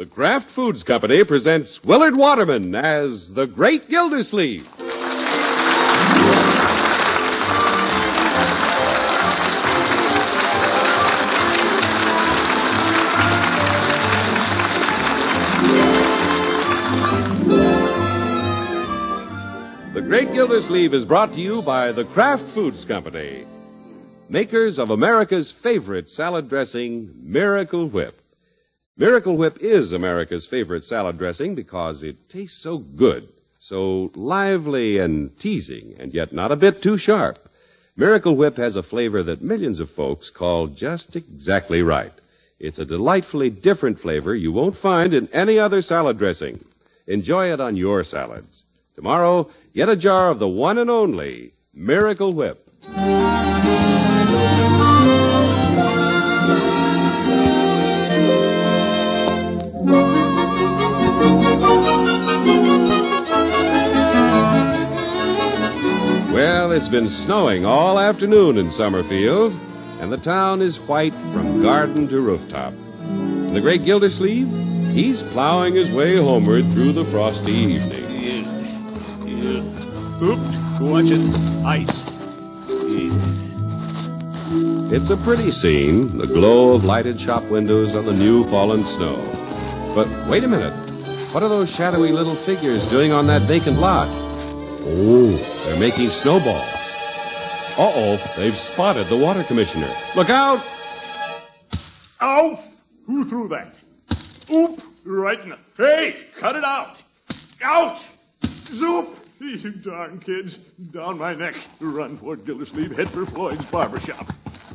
The Kraft Foods Company presents Willard Waterman as the Great Gildersleeve. The Great Gildersleeve is brought to you by the Kraft Foods Company, makers of America's favorite salad dressing, Miracle Whip. Miracle Whip is America's favorite salad dressing because it tastes so good, so lively and teasing, and yet not a bit too sharp. Miracle Whip has a flavor that millions of folks call just exactly right. It's a delightfully different flavor you won't find in any other salad dressing. Enjoy it on your salads. Tomorrow, get a jar of the one and only Miracle Whip. Well, it's been snowing all afternoon in Summerfield, and the town is white from garden to rooftop. And the Great Gildersleeve, he's plowing his way homeward through the frosty evening. Oops, watch it. Ice. It's a pretty scene, the glow of lighted shop windows on the new fallen snow. But wait a minute. What are those shadowy little figures doing on that vacant lot? Oh, they're making snowballs. Uh-oh, they've spotted the water commissioner. Look out! Ow! Who threw that? Oop! Right in the... Hey, cut it out! Out! Zoop! You darn kids. Down my neck. Run toward Gildersleeve. Head for Floyd's barbershop.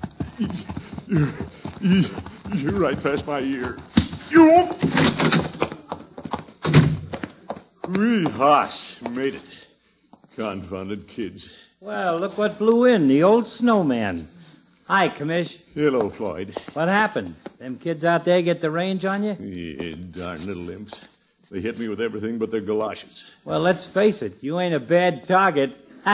You're right past my ear. You... Wee hoss. Made it. Confounded kids. Well, look what blew in, the old snowman. Hi, Commish. Hello, Floyd. What happened? Them kids out there get the range on you? Yeah, darn little imps. They hit me with everything but their galoshes. Well, let's face it, you ain't a bad target.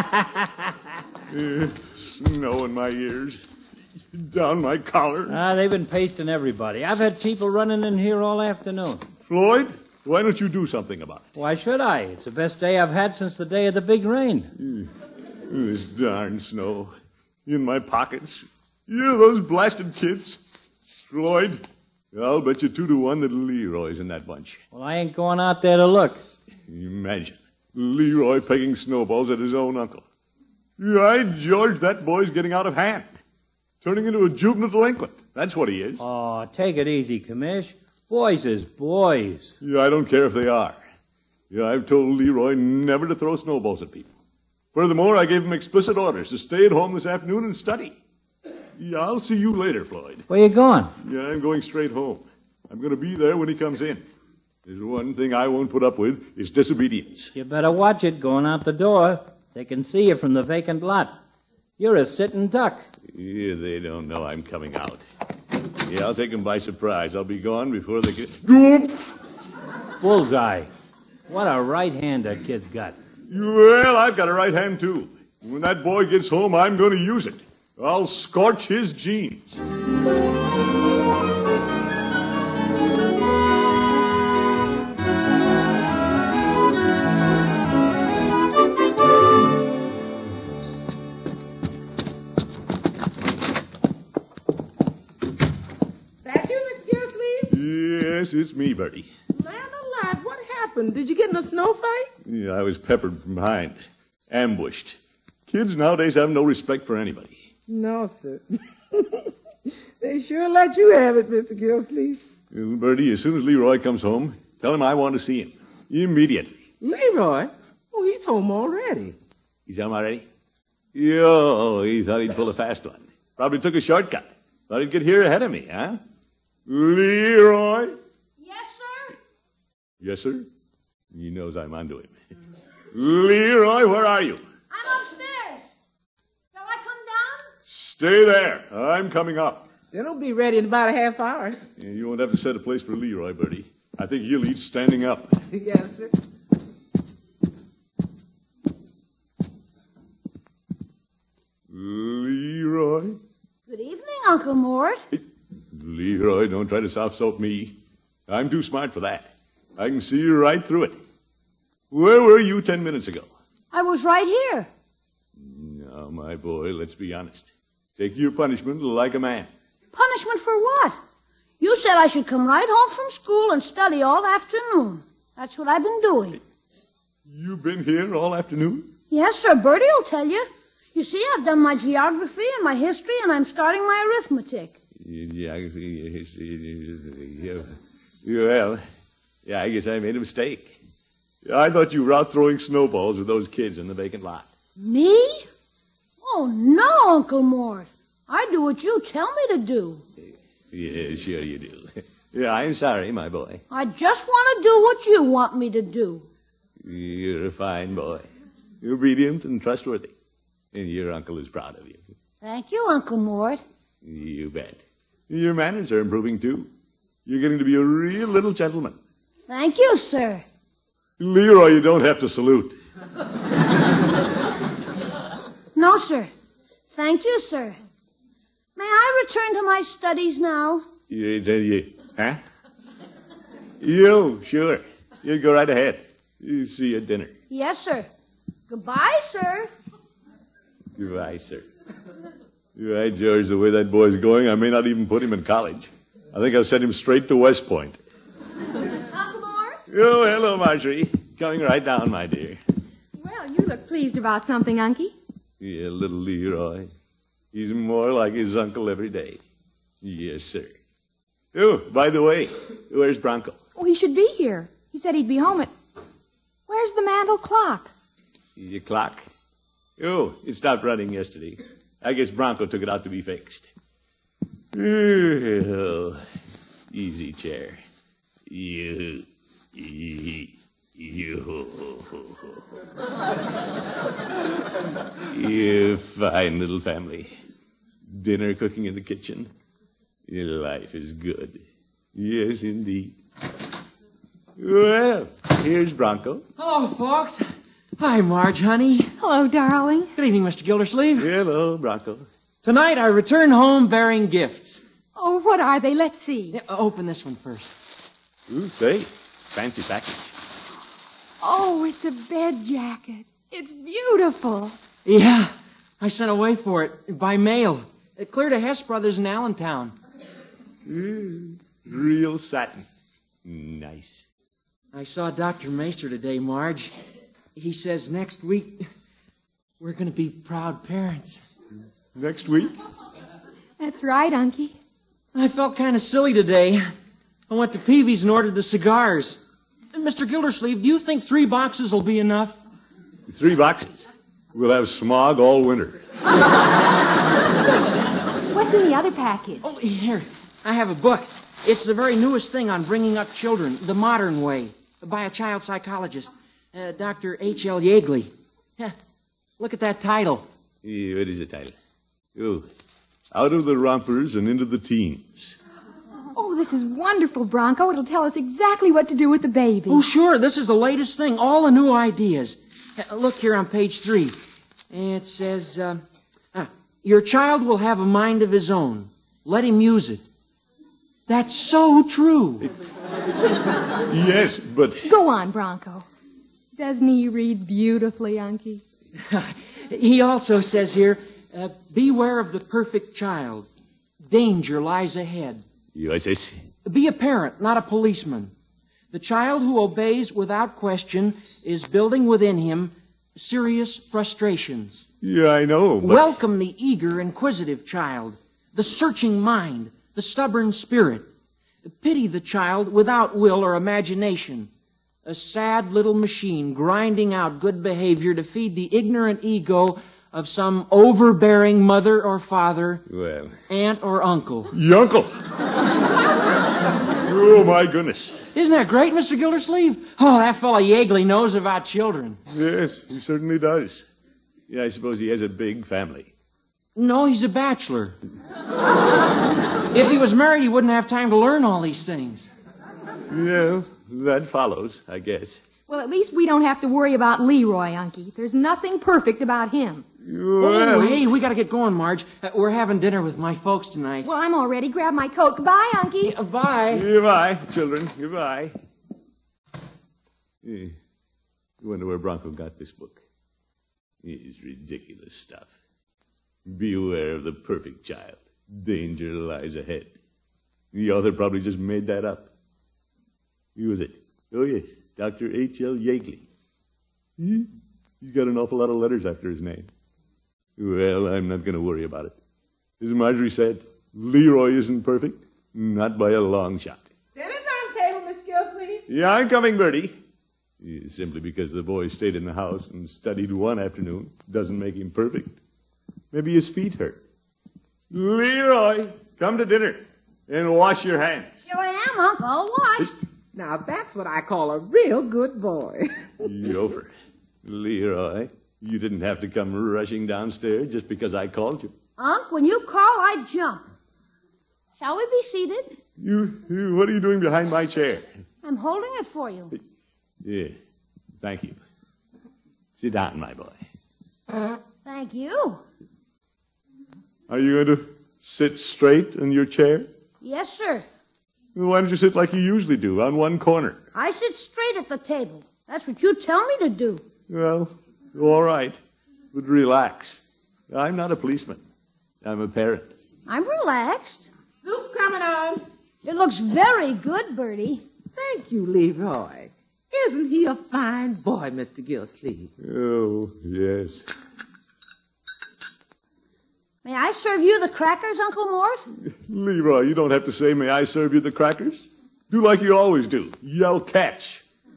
Snow in my ears. Down my collar. They've been pasting everybody. I've had people running in here all afternoon. Floyd, why don't you do something about it? Why should I? It's the best day I've had since the day of the big rain. This darn snow. In my pockets. Yeah, those blasted kids. Floyd, I'll bet you 2-1 that Leroy's in that bunch. Well, I ain't going out there to look. Imagine. Leroy pegging snowballs at his own uncle. Right, George, that boy's getting out of hand. Turning into a juvenile delinquent. That's what he is. Oh, take it easy, Commish. Boys is boys. Yeah, I don't care if they are. Yeah, I've told Leroy never to throw snowballs at people. Furthermore, I gave him explicit orders to stay at home this afternoon and study. Yeah, I'll see you later, Floyd. Where you going? Yeah, I'm going straight home. I'm going to be there when he comes in. There's one thing I won't put up with is disobedience. You better watch it going out the door. They can see you from the vacant lot. You're a sitting duck. Yeah, they don't know I'm coming out. Yeah, I'll take them by surprise. I'll be gone before they get... Bullseye. What a right hand that kid's got. Well, I've got a right hand, too. When that boy gets home, I'm going to use it. I'll scorch his jeans. That you, Mr. Gildersleeve? Yes, it's me, Bertie. Man alive, what happened? Did you get in a snow fight? Yeah, I was peppered from behind. Ambushed. Kids nowadays have no respect for anybody. No, sir. They sure let you have it, Mr. Gildersleeve. Well, Bertie, as soon as Leroy comes home, tell him I want to see him. Immediately. Leroy? Oh, he's home already. He's home already? Yo, he thought he'd pull a fast one. Probably took a shortcut. Thought he'd get here ahead of me, huh? Leroy? Yes, sir? Yes, sir? He knows I'm onto him. Leroy, where are you? I'm upstairs. Shall I come down? Stay there. I'm coming up. Dinner'll be ready in about a half hour. Yeah, you won't have to set a place for Leroy, Bertie. I think he'll eat standing up. Yes, sir. Leroy? Good evening, Uncle Mort. Leroy, don't try to soft soap me. I'm too smart for that. I can see right through it. Where were you 10 minutes ago? I was right here. Now, my boy, let's be honest. Take your punishment like a man. Punishment for what? You said I should come right home from school and study all afternoon. That's what I've been doing. You've been here all afternoon? Yes, sir. Bertie will tell you. You see, I've done my geography and my history, and I'm starting my arithmetic. Well, I guess I made a mistake. I thought you were out throwing snowballs with those kids in the vacant lot. Me? Oh, no, Uncle Mort. I do what you tell me to do. Yeah, sure you do. Yeah, I'm sorry, my boy. I just want to do what you want me to do. You're a fine boy. You're obedient and trustworthy. And your uncle is proud of you. Thank you, Uncle Mort. You bet. Your manners are improving, too. You're getting to be a real little gentleman. Thank you, sir. Leroy, you don't have to salute. No, sir. Thank you, sir. May I return to my studies now? Huh? You, sure. You go right ahead. You see you at dinner. Yes, sir. Goodbye, sir. Goodbye, sir. You're right, George. The way that boy's going, I may not even put him in college. I think I'll send him straight to West Point. Uncle Mort? Oh, hello, Marjorie. Coming right down, my dear. Well, you look pleased about something, Unky. Yeah, little Leroy. He's more like his uncle every day. Yes, sir. Oh, by the way, where's Bronco? Oh, he should be here. He said he'd be home at... Where's the mantel clock? Your clock? Oh, it stopped running yesterday. I guess Bronco took it out to be fixed. Oh, easy chair. You. You fine little family. Dinner cooking in the kitchen. Your life is good. Yes, indeed. Well, here's Bronco. Hello, folks. Hi, Marge, honey. Hello, darling. Good evening, Mr. Gildersleeve. Hello, Bronco. Tonight I return home bearing gifts. Oh, what are they? Let's see. Open this one first. Ooh, say, fancy package. Oh, it's a bed jacket. It's beautiful. Yeah, I sent away for it by mail. It cleared to Hess Brothers in Allentown. Real satin. Nice. I saw Dr. Maester today, Marge. He says next week we're going to be proud parents. Next week? That's right, Unky. I felt kind of silly today. I went to Peavy's and ordered the cigars. Mr. Gildersleeve, do you think 3 boxes will be enough? 3 boxes? We'll have smog all winter. What's in the other package? Oh, here. I have a book. It's the very newest thing on bringing up children, the modern way, by a child psychologist, Dr. H.L. Yeagley. Look at that title. What is the title? Oh, Out of the Rompers and Into the Teens. Oh, this is wonderful, Bronco. It'll tell us exactly what to do with the baby. Oh, sure. This is the latest thing. All the new ideas. Look here on page 3. It says, your child will have a mind of his own. Let him use it. That's so true. Yes, but... Go on, Bronco. Doesn't he read beautifully, Unky? He also says here, beware of the perfect child. Danger lies ahead. Yes, yes. Be a parent, not a policeman. The child who obeys without question is building within him serious frustrations. Yeah, I know, but... Welcome the eager, inquisitive child, the searching mind, the stubborn spirit. Pity the child without will or imagination. A sad little machine grinding out good behavior to feed the ignorant ego of some overbearing mother or father, Well... aunt or uncle. Your uncle! Oh, my goodness. Isn't that great, Mr. Gildersleeve? Oh, that fellow Yeagley knows about children. Yes, he certainly does. Yeah, I suppose he has a big family. No, he's a bachelor. If he was married, he wouldn't have time to learn all these things. Yeah, that follows, I guess. Well, at least we don't have to worry about Leroy, Unky. There's nothing perfect about him. Oh, hey, we gotta get going, Marge. We're having dinner with my folks tonight. Well, I'm all ready. Grab my coat. Goodbye, Unky. Bye. Goodbye, children. Goodbye. I wonder where Bronco got this book. It's ridiculous stuff. Beware of the perfect child. Danger lies ahead. The author probably just made that up. Who was it? Oh, yes, Dr. H.L. Yeagley. He's got an awful lot of letters after his name. Well, I'm not going to worry about it. As Marjorie said, Leroy isn't perfect. Not by a long shot. Dinner's on the table, Miss Gilsleeve. Yeah, I'm coming, Bertie. Simply because the boy stayed in the house and studied one afternoon doesn't make him perfect. Maybe his feet hurt. Leroy, come to dinner and wash your hands. Here I am, Uncle. All washed. Now, that's what I call a real good boy. Yover. Leroy, you didn't have to come rushing downstairs just because I called you. Unc, when you call, I jump. Shall we be seated? What are you doing behind my chair? I'm holding it for you. Yeah, thank you. Sit down, my boy. Thank you. Are you going to sit straight in your chair? Yes, sir. Why don't you sit like you usually do, on one corner? I sit straight at the table. That's what you tell me to do. Well, all right. But relax. I'm not a policeman. I'm a parent. I'm relaxed. Soup coming on. It looks very good, Bertie. Thank you, Leroy. Isn't he a fine boy, Mr. Gilsleeve? Oh, yes. May I serve you the crackers, Uncle Mort? Leroy, you don't have to say, may I serve you the crackers? Do like you always do. Yell catch.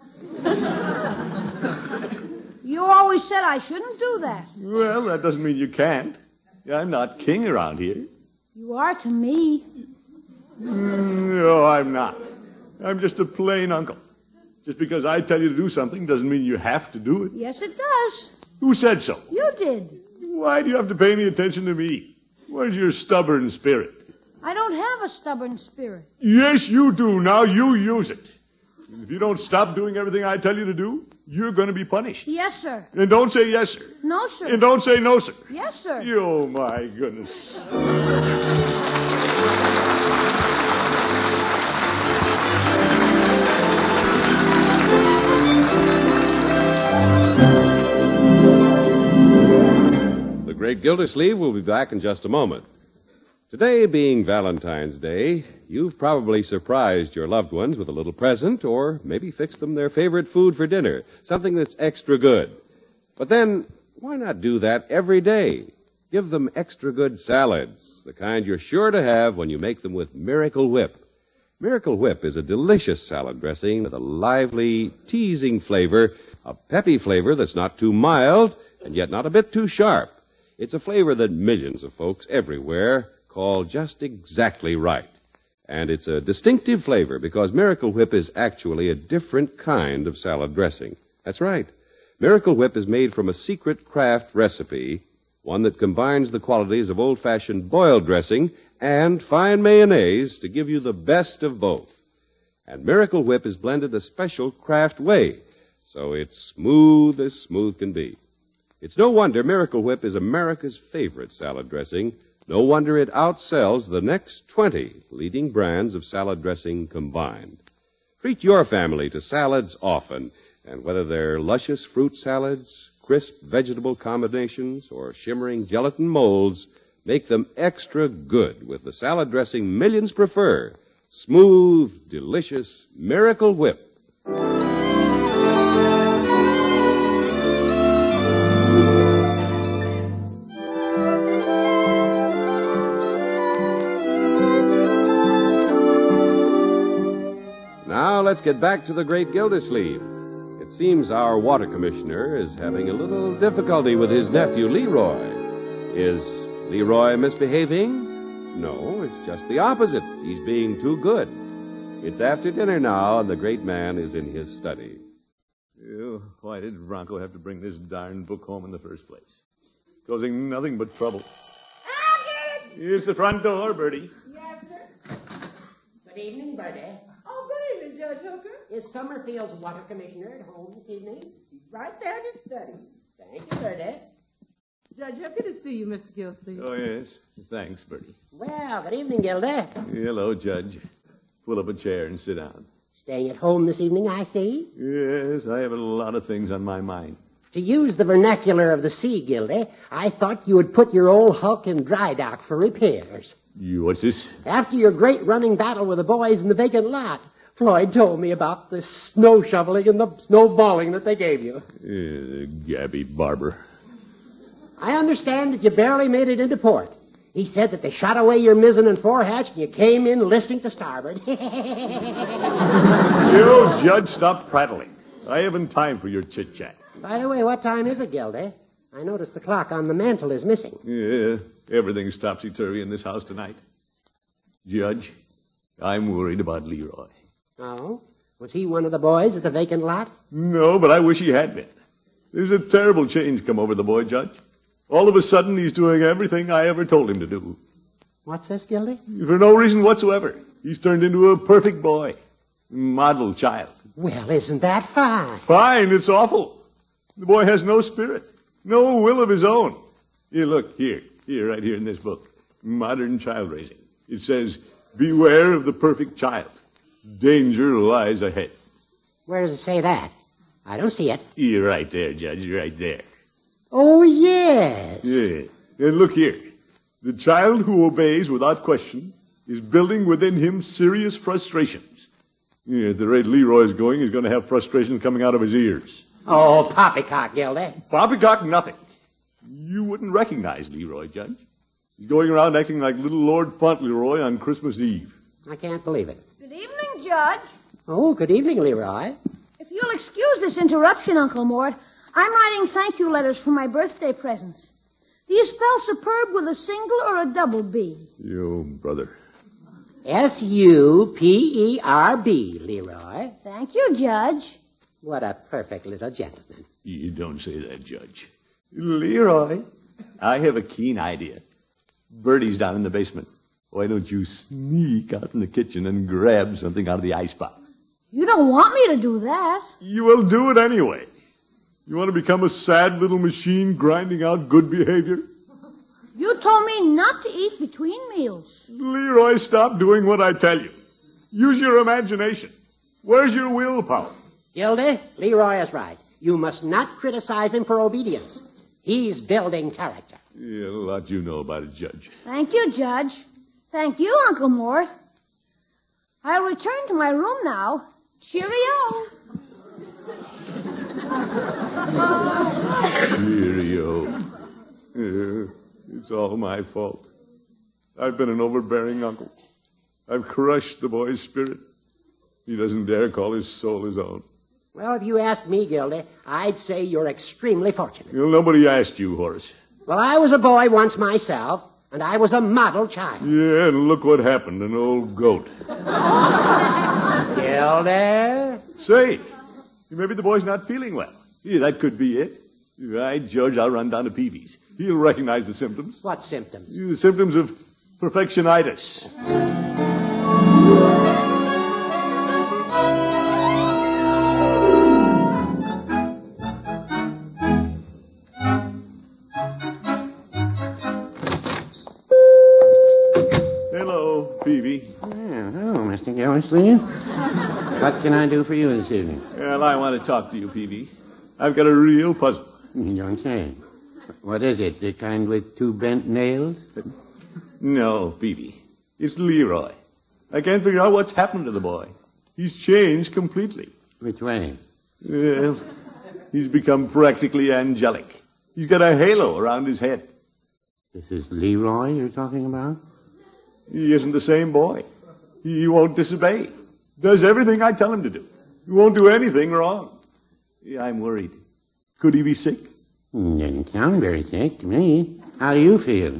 You always said I shouldn't do that. Well, that doesn't mean you can't. I'm not king around here. You are to me. No, I'm not. I'm just a plain uncle. Just because I tell you to do something doesn't mean you have to do it. Yes, it does. Who said so? You did. Why do you have to pay any attention to me? Where's your stubborn spirit? I don't have a stubborn spirit. Yes, you do. Now you use it. And if you don't stop doing everything I tell you to do, you're going to be punished. Yes, sir. And don't say yes, sir. No, sir. And don't say no, sir. Yes, sir. Oh, my goodness. The Great Gildersleeve will be back in just a moment. Today being Valentine's Day, you've probably surprised your loved ones with a little present or maybe fixed them their favorite food for dinner, something that's extra good. But then, why not do that every day? Give them extra good salads, the kind you're sure to have when you make them with Miracle Whip. Miracle Whip is a delicious salad dressing with a lively, teasing flavor, a peppy flavor that's not too mild and yet not a bit too sharp. It's a flavor that millions of folks everywhere call just exactly right. And it's a distinctive flavor because Miracle Whip is actually a different kind of salad dressing. That's right. Miracle Whip is made from a secret craft recipe, one that combines the qualities of old-fashioned boiled dressing and fine mayonnaise to give you the best of both. And Miracle Whip is blended a special craft way, so it's smooth as smooth can be. It's no wonder Miracle Whip is America's favorite salad dressing. No wonder it outsells the next 20 leading brands of salad dressing combined. Treat your family to salads often, and whether they're luscious fruit salads, crisp vegetable combinations, or shimmering gelatin molds, make them extra good with the salad dressing millions prefer. Smooth, delicious Miracle Whip. Now let's get back to the Great Gildersleeve. It seems our water commissioner is having a little difficulty with his nephew, Leroy. Is Leroy misbehaving? No, it's just the opposite. He's being too good. It's after dinner now, and the great man is in his study. Why did Bronco have to bring this darn book home in the first place? Causing nothing but trouble. Here's the front door, Bertie. Yes, sir. Good evening, Bertie. Oh, good evening, Judge Hooker. Is Summerfield's water commissioner at home this evening? He's right there in his study. Thank you, Bertie. Judge, happy to see you, Mr. Gilsleeve. Oh, yes. Thanks, Bertie. Well, good evening, Gilda. Hello, Judge. Pull up a chair and sit down. Staying at home this evening, I see. Yes, I have a lot of things on my mind. To use the vernacular of the sea, Gilda, I thought you would put your old hulk in dry dock for repairs. What's this? After your great running battle with the boys in the vacant lot, Floyd told me about the snow shoveling and the snowballing that they gave you. Gabby Barber. I understand that you barely made it into port. He said that they shot away your mizzen and forehatch and you came in listing to starboard. You, Judge, stop prattling. I haven't time for your chit-chat. By the way, what time is it, Gilda? I noticed the clock on the mantel is missing. Yeah, everything's topsy-turvy in this house tonight. Judge, I'm worried about Leroy. Oh? Was he one of the boys at the vacant lot? No, but I wish he had been. There's a terrible change come over the boy, Judge. All of a sudden, he's doing everything I ever told him to do. What's this, Gildy? For no reason whatsoever. He's turned into a perfect boy. Model child. Well, isn't that fine? Fine, it's awful. The boy has no spirit. No will of his own. Here, look, here, right here in this book. Modern Child Raising. It says, beware of the perfect child. Danger lies ahead. Where does it say that? I don't see it. You're right there, Judge, right there. Oh, yes. Yeah. And look here. The child who obeys without question is building within him serious frustrations. Yeah, at the rate Leroy's going, he's going to have frustrations coming out of his ears. Oh, poppycock, Gildy. Poppycock, nothing. You wouldn't recognize Leroy, Judge. He's going around acting like little Lord Fauntleroy on Christmas Eve. I can't believe it. Good evening, Judge. Oh, good evening, Leroy. If you'll excuse this interruption, Uncle Mort, I'm writing thank you letters for my birthday presents. Do you spell superb with a single or a double B? You brother. S-U-P-E-R-B, Leroy. Thank you, Judge. What a perfect little gentleman. You don't say that, Judge. Leroy, I have a keen idea. Bertie's down in the basement. Why don't you sneak out in the kitchen and grab something out of the icebox? You don't want me to do that. You will do it anyway. You want to become a sad little machine grinding out good behavior? You told me not to eat between meals. Leroy, stop doing what I tell you. Use your imagination. Where's your willpower? Gildy, Leroy is right. You must not criticize him for obedience. He's building character. Yeah, a lot you know about it, Judge. Thank you, Judge. Thank you, Uncle Mort. I'll return to my room now. Cheerio. Cheerio. Yeah, it's all my fault. I've been an overbearing uncle. I've crushed the boy's spirit. He doesn't dare call his soul his own. Well, if you ask me, Gildy, I'd say you're extremely fortunate. You know, nobody asked you, Horace. Well, I was a boy once myself, and I was a model child. Yeah, and look what happened, an old goat. Gildy? Say, maybe the boy's not feeling well. Yeah, that could be it. Right, George, I'll run down to Peavy's. He'll recognize the symptoms. What symptoms? The symptoms of perfectionitis. Hello, Peavy. Hello, Mr. Gildersleeve. What can I do for you this evening? Well, I want to talk to you, Peavy. I've got a real puzzle. You don't say. What is it? The kind with two bent nails? No, Peavy. It's Leroy. I can't figure out what's happened to the boy. He's changed completely. Which way? Well, he's become practically angelic. He's got a halo around his head. This is Leroy you're talking about? He isn't the same boy. He won't disobey. Does everything I tell him to do. He won't do anything wrong. Yeah, I'm worried. Could he be sick? Didn't sound very sick to me. How do you feel?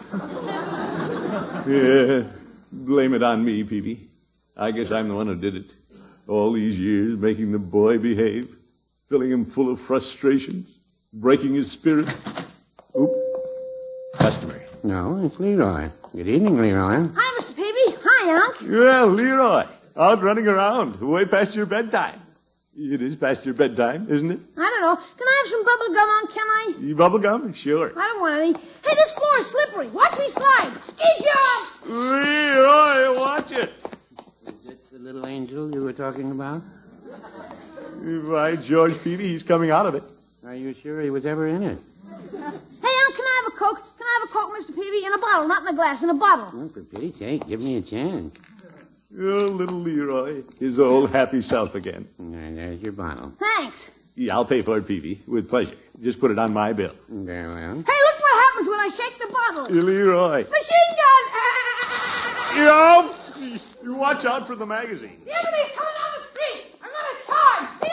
Yeah, blame it on me, Peavy. I guess I'm the one who did it. All these years making the boy behave, filling him full of frustrations, breaking his spirit. Oop. Customer. No, it's Leroy. Good evening, Leroy. Hi, Mr. Peavy. Hi, Unc. Well, Leroy, out running around, way past your bedtime. It is past your bedtime, isn't it? I don't know. Can I have some bubble gum on, can I? Bubble gum? Sure. I don't want any. Hey, this floor is slippery. Watch me slide. Ski jump! Leroy, watch it. Is this the little angel you were talking about? By George Peavy, he's coming out of it. Are you sure he was ever in it? Hey, can I have a Coke? Can I have a Coke, Mr. Peavy? In a bottle, not in a glass, in a bottle. Oh, for pity's sake, give me a chance. Oh, little Leroy, his old happy self again. And there's your bottle. Thanks. Yeah, I'll pay for it, Peavy, with pleasure. Just put it on my bill. Very well. Hey, look what happens when I shake the bottle. Leroy. Machine gun! Yo! You watch out for the magazine. The enemy's coming down the street. I'm going to charge. See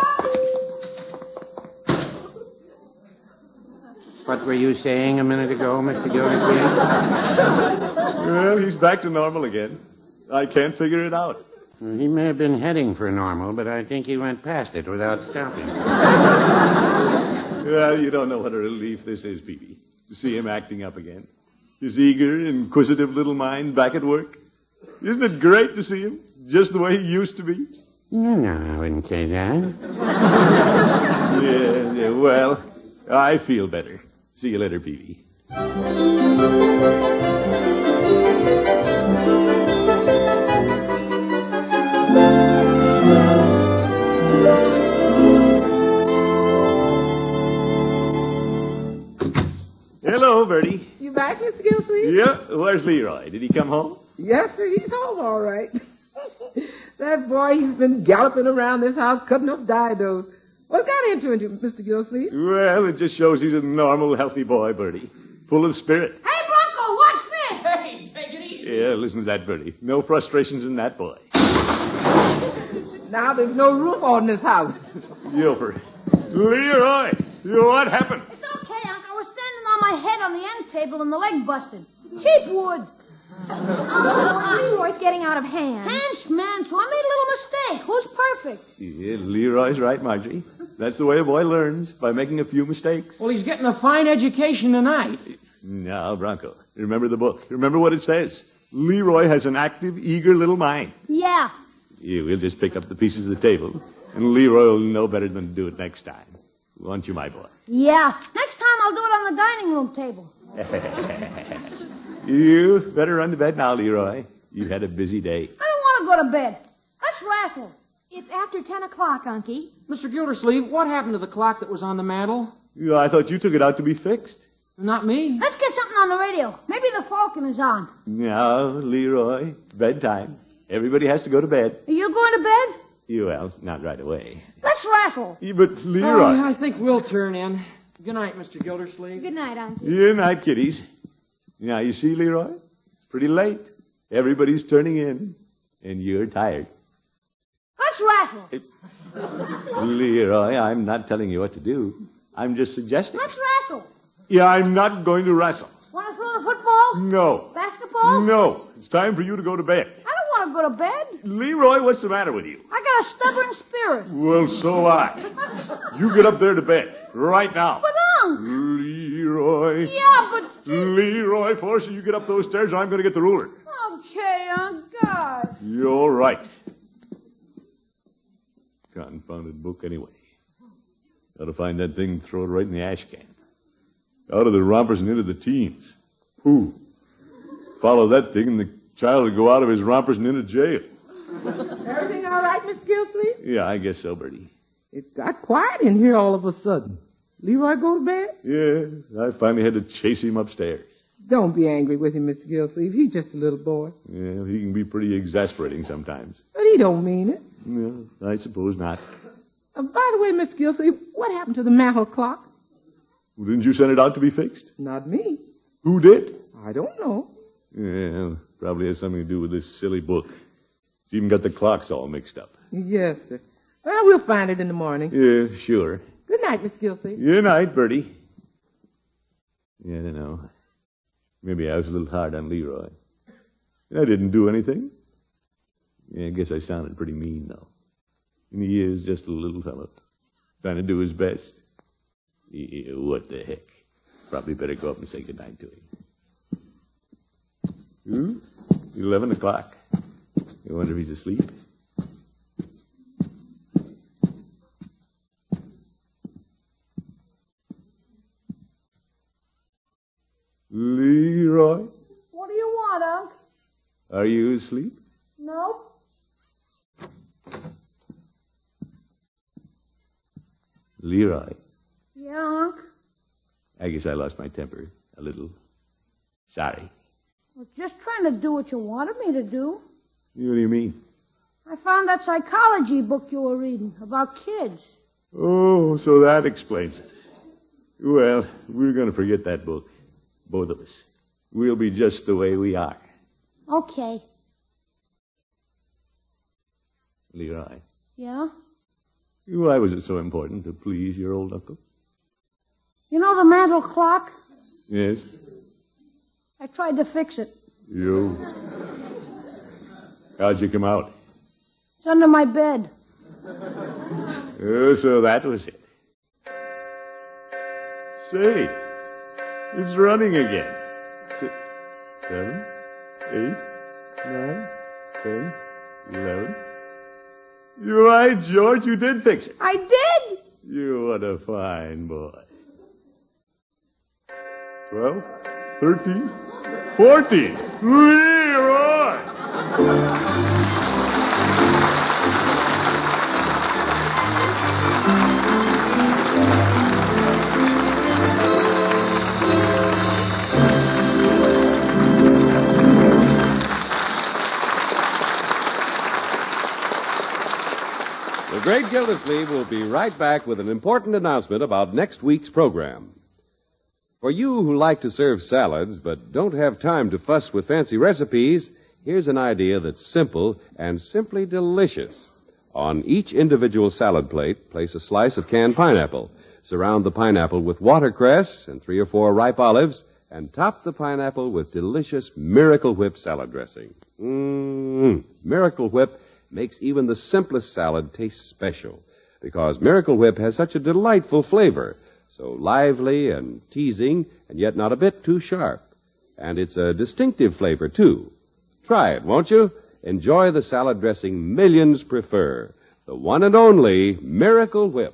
you later, Mom. What were you saying a minute ago, Mr. Gildersleeve? Well, he's back to normal again. I can't figure it out. Well, he may have been heading for normal, but I think he went past it without stopping. Well, you don't know what a relief this is, Peavy, to see him acting up again. His eager, inquisitive little mind back at work. Isn't it great to see him, just the way he used to be? No, I wouldn't say that. Yeah, well, I feel better. See you later, Peavy. Hello, Bertie. You back, Mr. Gilsleeve? Yeah, where's Leroy? Did he come home? Yes, sir. He's home all right. That boy, he's been galloping around this house cutting up didos. What got into him, Mr. Gilsleeve? Well, it just shows he's a normal, healthy boy, Bertie. Full of spirit. Hey, Bronco, watch this. Hey, take it easy. Yeah, listen to that, Bertie. No frustrations in that boy. Now there's no roof on this house. Gilford. Leroy, what happened? It's okay, Uncle. I was standing on my head on the end table and the leg busted. Cheap wood. Oh, Leroy's getting out of hand. Hands, man, so I made a little mistake. Who's perfect? Yeah, Leroy's right, Marjorie. That's the way a boy learns, by making a few mistakes. Well, he's getting a fine education tonight. Now, Bronco, remember the book. Remember what it says. Leroy has an active, eager little mind. Yeah. Yeah, we'll just pick up the pieces of the table, and Leroy will know better than to do it next time. Won't you, my boy? Yeah. Next time I'll do it on the dining room table. You better run to bed now, Leroy. You've had a busy day. I don't want to go to bed. Let's wrestle. It's after 10 o'clock, Unky. Mr. Gildersleeve, what happened to the clock that was on the mantel? Yeah, I thought you took it out to be fixed. Not me. Let's get something on the radio. Maybe the Falcon is on. Now, Leroy, bedtime. Everybody has to go to bed. Are you going to bed? Well, not right away. Let's wrestle. Yeah, but Leroy. I think we'll turn in. Good night, Mr. Gildersleeve. Good night, Unky. Good night, kiddies. Now, you see, Leroy? It's pretty late. Everybody's turning in, and you're tired. Let's wrestle. Leroy, I'm not telling you what to do. I'm just suggesting. Let's wrestle. Yeah, I'm not going to wrestle. Want to throw the football? No. Basketball? No. It's time for you to go to bed. I don't want to go to bed. Leroy, what's the matter with you? I got a stubborn spirit. Well, so I. You get up there to bed. Right now. But, Unc. Leroy. Yeah, but... Leroy, forcing you get up those stairs, or I'm going to get the ruler. Okay, Unc. God. You're right. Confounded book anyway. Got to find that thing and throw it right in the ash can. Out of the rompers and into the teens. Who? Follow that thing and the child will go out of his rompers and into jail. Everything all right, Mr. Gilsleeve? Yeah, I guess so, Bertie. It's got quiet in here all of a sudden. Leroy go to bed? Yeah, I finally had to chase him upstairs. Don't be angry with him, Mr. Gilsleeve. He's just a little boy. Yeah, he can be pretty exasperating sometimes. But he don't mean it. No, I suppose not. By the way, Mr. Gilsleeve, what happened to the mantel clock? Well, didn't you send it out to be fixed? Not me. Who did? I don't know. Yeah, probably has something to do with this silly book. It's even got the clocks all mixed up. Yes, sir. Well, we'll find it in the morning. Yeah, sure. Good night, Mr. Gilsleeve. Good night, Bertie. Yeah, I don't know. Maybe I was a little hard on Leroy. I didn't do anything. Yeah, I guess I sounded pretty mean, though. And he is just a little fellow, trying to do his best. Yeah, what the heck? Probably better go up and say goodnight to him. 11 o'clock. I wonder if he's asleep. Leroy, What do you want, Unc? are you asleep? Nope. Leroy, Yeah, Unc? I guess I lost my temper a little. Sorry. I was just trying to do what you wanted me to do. What do you mean? I found that psychology book you were reading about kids. Oh, so that explains it. Well, we're going to forget that book. Both of us. We'll be just the way we are. Okay. Leroy, Yeah? why was it so important to please your old uncle? You know the mantel clock? Yes? I tried to fix it. You. How'd you come out? It's under my bed. Oh, so that was it. Say, it's running again. 6, 7, 8, 9, 10, 11. You're right, George. You did fix it. I did? You what a fine boy. 12, 13, 14. Leroy! The Great Gildersleeve will be right back with an important announcement about next week's program. For you who like to serve salads but don't have time to fuss with fancy recipes, here's an idea that's simple and simply delicious. On each individual salad plate, place a slice of canned pineapple. Surround the pineapple with watercress and 3 or 4 ripe olives, and top the pineapple with delicious Miracle Whip salad dressing. Miracle Whip makes even the simplest salad taste special, because Miracle Whip has such a delightful flavor, so lively and teasing, and yet not a bit too sharp. And it's a distinctive flavor, too. Try it, won't you? Enjoy the salad dressing millions prefer, the one and only Miracle Whip.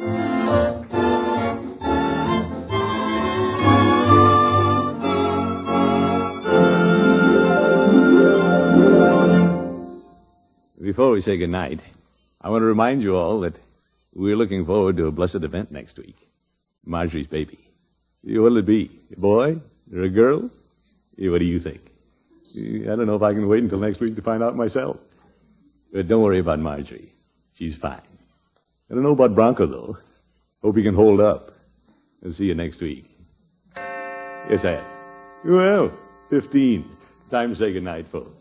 Before we say goodnight, I want to remind you all that we're looking forward to a blessed event next week. Marjorie's baby. What'll it be? A boy or a girl? What do you think? I don't know if I can wait until next week to find out myself. But don't worry about Marjorie. She's fine. I don't know about Bronco, though. Hope he can hold up. I'll see you next week. Yes, I am. Well, 15. Time to say goodnight, folks.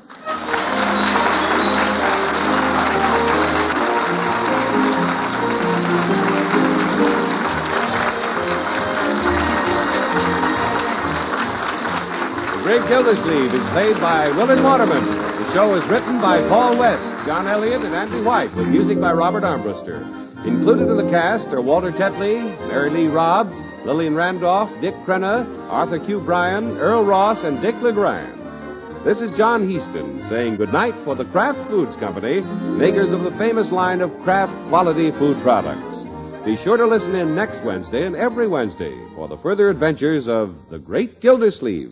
The Great Gildersleeve is played by Willard Waterman. The show is written by Paul West, John Elliott, and Andy White, with music by Robert Armbruster. Included in the cast are Walter Tetley, Mary Lee Robb, Lillian Randolph, Dick Crenna, Arthur Q. Bryan, Earl Ross, and Dick LeGrand. This is John Heaston saying goodnight for the Kraft Foods Company, makers of the famous line of Kraft quality food products. Be sure to listen in next Wednesday and every Wednesday for the further adventures of the Great Gildersleeve.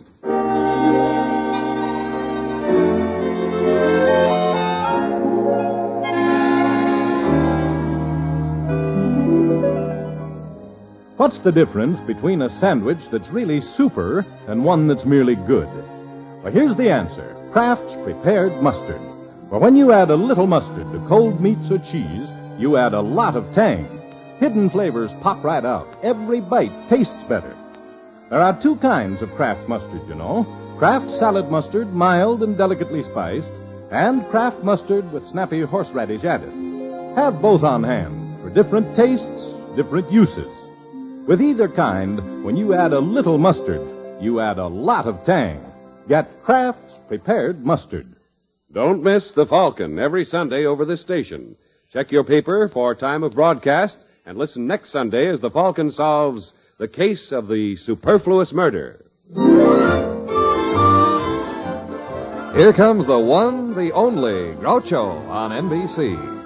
What's the difference between a sandwich that's really super and one that's merely good? Well, here's the answer. Kraft's Prepared Mustard. For when you add a little mustard to cold meats or cheese, you add a lot of tang. Hidden flavors pop right out. Every bite tastes better. There are 2 kinds of Kraft mustard, you know. Kraft salad mustard, mild and delicately spiced, and Kraft mustard with snappy horseradish added. Have both on hand for different tastes, different uses. With either kind, when you add a little mustard, you add a lot of tang. Get Kraft's Prepared Mustard. Don't miss The Falcon every Sunday over this station. Check your paper for time of broadcast and listen next Sunday as The Falcon solves the case of the superfluous murder. Here comes the one, the only Groucho on NBC.